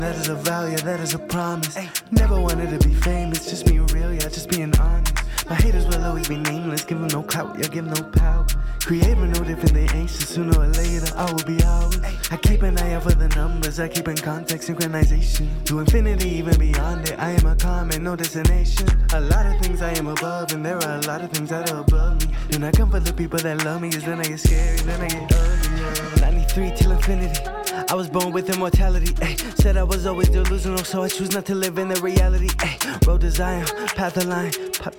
That is a vow, yeah, that is a promise. Never wanted to be famous, just being real, yeah, just being honest. My haters will always be nameless, give them no clout, yeah, give them no power. Creative no different, they anxious, sooner or later I will be ours. I keep an eye out for the numbers, I keep in context, synchronization. To infinity, even beyond it, I am a comment, no destination. A lot of things I am above, and there are a lot of things that are above me. Do not come for the people that love me, cause then I get scary, then I get ugly, yeah. 93 till infinity, I was born with immortality, ayy. Said I was always delusional, so I choose not to live in the reality, ayy. Road to Zion, path of line, pop